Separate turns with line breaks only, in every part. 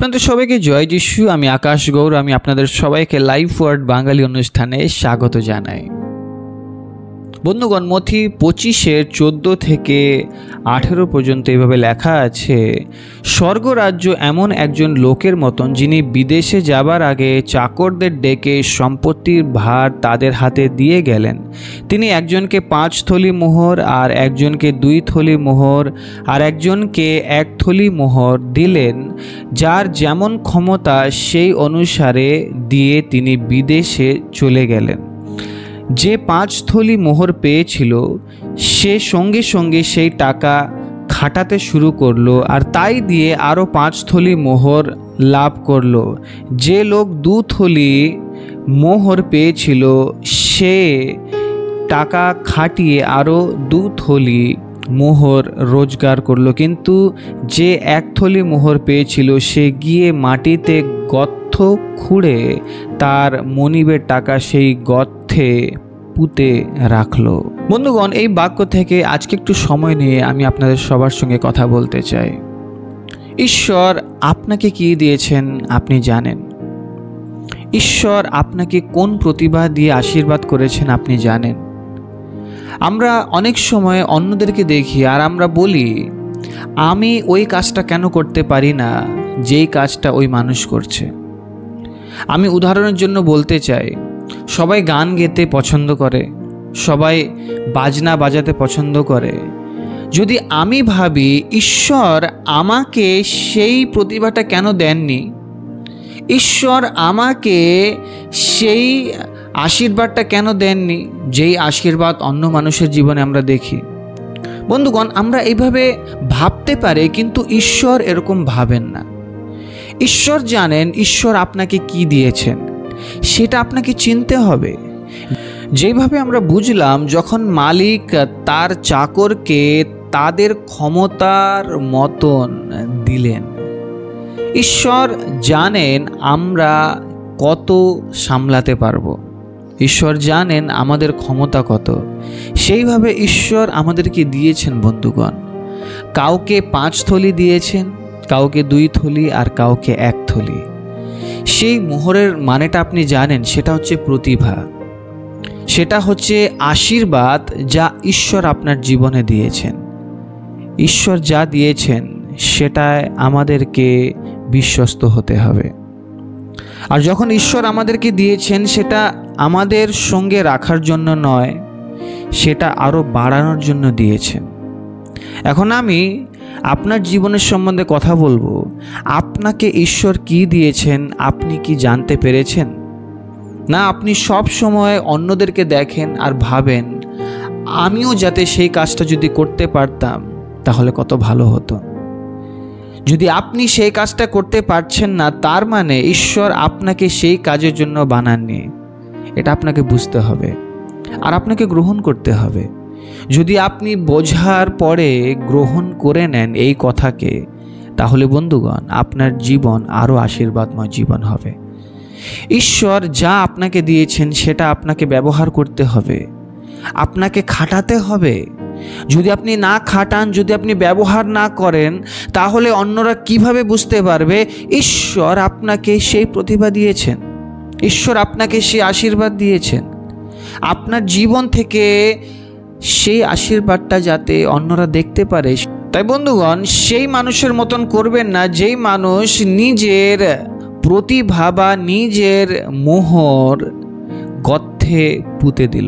আপনাদের সবাইকে জয় যিশু। আমি আকাশ গৌর। আমি আপনাদের সবাইকে লাইফ ওয়ার্ড বাঙালি অনুষ্ঠানে স্বাগত জানাই। বন্ধুগণ, মথি 25:14 থেকে 18 পর্যন্ত এভাবে লেখা আছে, স্বর্গরাজ্য এমন একজন লোকের মতন যিনি বিদেশে যাবার আগে চাকরদের ডেকে সম্পত্তির ভার তাদের হাতে দিয়ে গেলেন। তিনি একজনকে 5 থলি মোহর, আর একজনকে 2 থলি মোহর, আর একজনকে 1 থলি মোহর দিলেন। যার যেমন ক্ষমতা সেই অনুসারে দিয়ে তিনি বিদেশে চলে গেলেন। যে 5 থলি মোহর পেয়েছিল সে সঙ্গে সঙ্গে সেই টাকা খাটাতে শুরু করলো, আর তাই দিয়ে আরও 5 থলি মোহর লাভ করলো। যে লোক 2 থলি মোহর পেয়েছিল সে টাকা খাটিয়ে আরও 2 থলি মোহর রোজগার করলো। কিন্তু যে 1 থলি মোহর পেয়েছিল সে গিয়ে মাটিতে গর্ত খুঁড়ে তার মনিবের টাকা সেই গর্তে পুঁতে রাখলো। বন্ধুগণ, এই বাক্য থেকে আজকে একটু সময় নিয়ে আমি আপনাদের সবার সঙ্গে কথা বলতে চাই। ঈশ্বর আপনাকে কি দিয়েছেন আপনি জানেন? ঈশ্বর আপনাকে কোন প্রতিভা দিয়ে আশীর্বাদ করেছেন আপনি জানেন? আমরা অনেক সময় অন্যদেরকে দেখি আর আমরা বলি, আমি ওই কাজটা কেন করতে পারি না যেই কাজটা ওই মানুষ করছে। আমি উদাহরণের জন্য বলতে চাই, সবাই গান গেতে পছন্দ করে, সবাই বাজনা বাজাতে পছন্দ করে। যদি আমি ভাবি ঈশ্বর আমাকে সেই প্রতিভাটা কেন দেননি, ঈশ্বর আমাকে সেই আশীর্বাদটা কেন দেননি যেই আশীর্বাদ অন্য মানুষের জীবনে আমরা দেখি। বন্ধুগণ, আমরা এইভাবে ভাবতে পারি, কিন্তু ঈশ্বর এরকম ভাবেন না। ঈশ্বর জানেন ঈশ্বর আপনাকে কি দিয়েছেন, সেটা আপনাকে চিনতে হবে। যেভাবে আমরা বুঝলাম, যখন মালিক তার চাকরকে তাদের ক্ষমতার মতন দিলেন, ঈশ্বর জানেন আমরা কত সামলাতে পারবো, ঈশ্বর জানেন আমাদের ক্ষমতা কত। সেইভাবে ঈশ্বর আমাদেরকে দিয়েছেন বন্ধুগণ। কাউকে 5 থলি দিয়েছেন, কাউকে 2 থলি, আর কাউকে 1 থলি। সেই মোহরের মানেটা আপনি জানেন, সেটা হচ্ছে প্রতিভা, সেটা হচ্ছে আশীর্বাদ যা ঈশ্বর আপনার জীবনে দিয়েছেন। ঈশ্বর যা দিয়েছেন সেটায় আমাদেরকে বিশ্বস্ত হতে হবে। আর যখন ঈশ্বর আমাদেরকে দিয়েছেন সেটা আমাদের সঙ্গে রাখার জন্য নয়, সেটা আরও বাড়ানোর জন্য দিয়েছেন। এখন আমি আপনার জীবনের সম্বন্ধে কথা বলবো। আপনাকে ঈশ্বর কি দিয়েছেন আপনি কি জানতে পেরেছেন? না, আপনি সব সময় অন্যদেরকে দেখেন আর ভাবেন, আমিও যাতে সেই কাজটা যদি করতে পারতাম তাহলে কত ভালো হতো। যদি আপনি সেই কাজটা করতে পারছেন না, তার মানে ঈশ্বর আপনাকে সেই কাজের জন্য বানাননি। এটা আপনাকে বুঝতে হবে আর আপনাকে গ্রহণ করতে হবে। যদি আপনি বোঝার পরে গ্রহণ করে নেন এই কথাকে, তাহলে বন্ধুগণ আপনার জীবন আরও আশীর্বাদময় জীবন হবে। ঈশ্বর যা আপনাকে দিয়েছেন সেটা আপনাকে ব্যবহার করতে হবে, আপনাকে খাটাতে হবে। যদি আপনি না খাটান, যদি আপনি ব্যবহার না করেন, তাহলে অন্যরা কিভাবে বুঝতে পারবে ঈশ্বর আপনাকে সেই প্রতিভা দিয়েছেন, ঈশ্বর আপনাকে সেই আশীর্বাদ দিয়েছেন? আপনার জীবন থেকে সেই আশীর্বাদটা যাতে অন্যরা দেখতে পারে। তাই বন্ধুগণ, সেই মানুষের মতন করবেন না যেই মানুষ নিজের প্রতিভা বা নিজের মোহর গর্তে পুঁতে দিল।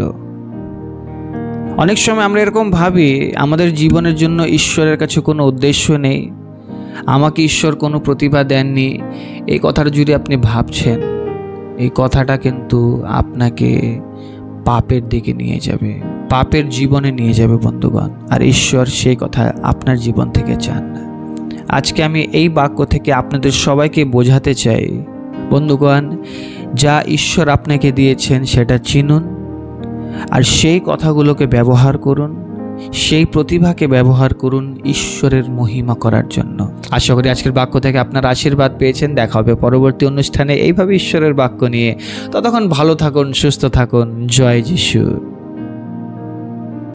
অনেক সময় আমরা এরকম ভাবি, আমাদের জীবনের জন্য ঈশ্বরের কাছে কোনো উদ্দেশ্য নেই, আমাকে ঈশ্বর কোনো প্রতিভা দেননি। এই কথাটা যদি আপনি ভাবছেন, এই কথাটা কিন্তু আপনাকে পাপের দিকে নিয়ে যাবে, পাপের জীবনে নিয়ে যাবে বন্ধুগণ। আর ঈশ্বর সেই কথা আপনার জীবন থেকে চান না। আজকে আমি এই বাক্য থেকে আপনাদের সবাইকে বোঝাতে চাই, বন্ধুগণ, যা ঈশ্বর আপনাকে দিয়েছেন সেটা চিনুন, আর সেই কথাগুলোকে ব্যবহার করুন, সেই প্রতিভাকে ব্যবহার করুন ঈশ্বরের মহিমা করার জন্য। আশা করি আজকের বাক্য থেকে আপনার আশীর্বাদ পেয়েছেন। দেখা হবে পরবর্তী অনুষ্ঠানে এইভাবে ঈশ্বরের বাক্য নিয়ে। ততক্ষণ ভালো থাকুন, সুস্থ থাকুন। জয় যিশু।